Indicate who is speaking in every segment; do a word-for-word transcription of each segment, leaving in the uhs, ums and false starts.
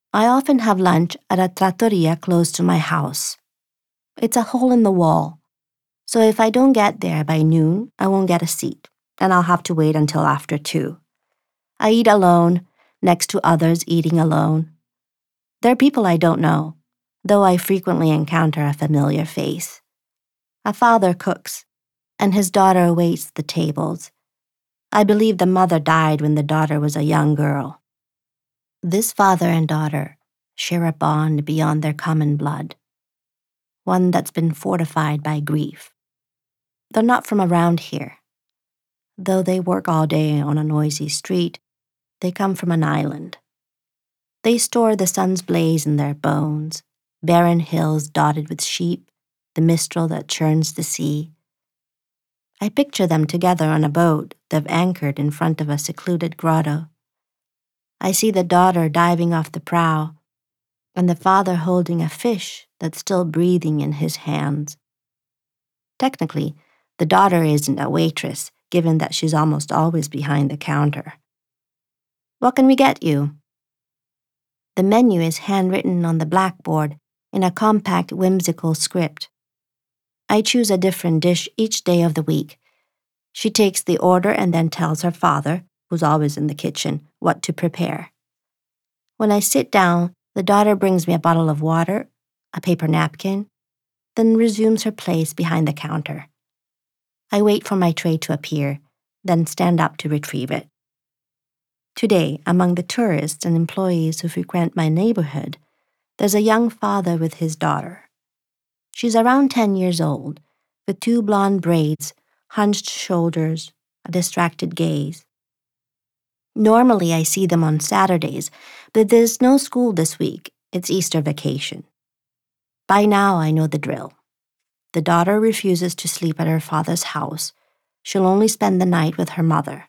Speaker 1: I often have lunch at a trattoria close to my house. It's a hole in the wall, so if I don't get there by noon, I won't get a seat, and I'll have to wait until after two. I eat alone, next to others eating alone. There are people I don't know, though I frequently encounter a familiar face. A father cooks, and his daughter waits the tables. I believe the mother died when the daughter was a young girl. This father and daughter share a bond beyond their common blood, one that's been fortified by grief. They're not from around here. Though they work all day on a noisy street, they come from an island. They store the sun's blaze in their bones, barren hills dotted with sheep, the mistral that churns the sea. I picture them together on a boat they've anchored in front of a secluded grotto. I see the daughter diving off the prow, and the father holding a fish that's still breathing in his hands. Technically, the daughter isn't a waitress, given that she's almost always behind the counter. What can we get you? The menu is handwritten on the blackboard in a compact, whimsical script. I choose a different dish each day of the week. She takes the order and then tells her father, who's always in the kitchen, what to prepare. When I sit down, the daughter brings me a bottle of water, a paper napkin, then resumes her place behind the counter. I wait for my tray to appear, then stand up to retrieve it. Today, among the tourists and employees who frequent my neighborhood, there's a young father with his daughter. She's around ten years old, with two blonde braids, hunched shoulders, a distracted gaze. Normally, I see them on Saturdays, but there's no school this week. It's Easter vacation. By now, I know the drill. The daughter refuses to sleep at her father's house. She'll only spend the night with her mother.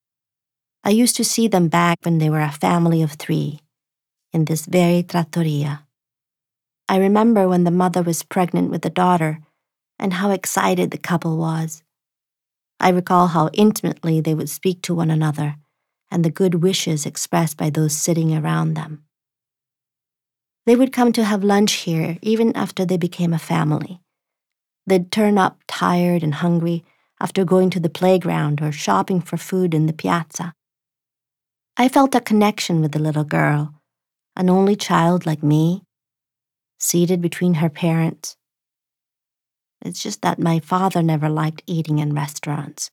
Speaker 1: I used to see them back when they were a family of three, in this very trattoria. I remember when the mother was pregnant with the daughter and how excited the couple was. I recall how intimately they would speak to one another and the good wishes expressed by those sitting around them. They would come to have lunch here even after they became a family. They'd turn up tired and hungry after going to the playground or shopping for food in the piazza. I felt a connection with the little girl, an only child like me, seated between her parents. It's just that my father never liked eating in restaurants.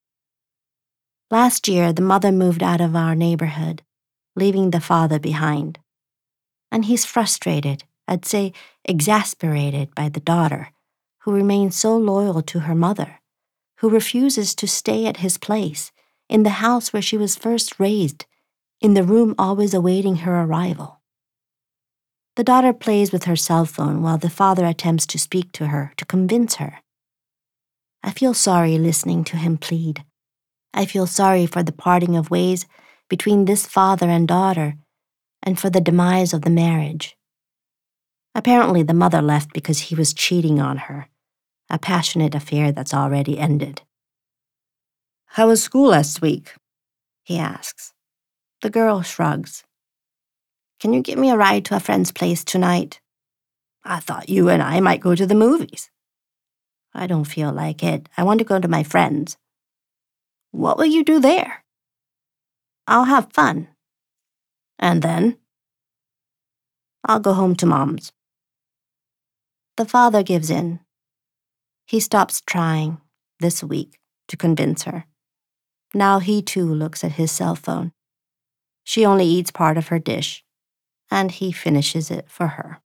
Speaker 1: Last year, the mother moved out of our neighborhood, leaving the father behind. And he's frustrated, I'd say exasperated by the daughter, who remains so loyal to her mother, who refuses to stay at his place, in the house where she was first raised, in the room always awaiting her arrival. The daughter plays with her cell phone while the father attempts to speak to her, to convince her. I feel sorry listening to him plead. I feel sorry for the parting of ways between this father and daughter, and for the demise of the marriage. Apparently, the mother left because he was cheating on her, a passionate affair that's already ended. "How was school last week?" he asks. The girl shrugs. "Can you give me a ride to a friend's place tonight?" "I thought you and I might go to the movies." "I don't feel like it. I want to go to my friend's." "What will you do there?" "I'll have fun." "And then?" "I'll go home to Mom's." The father gives in. He stops trying, this week, to convince her. Now he too looks at his cell phone. She only eats part of her dish, and he finishes it for her.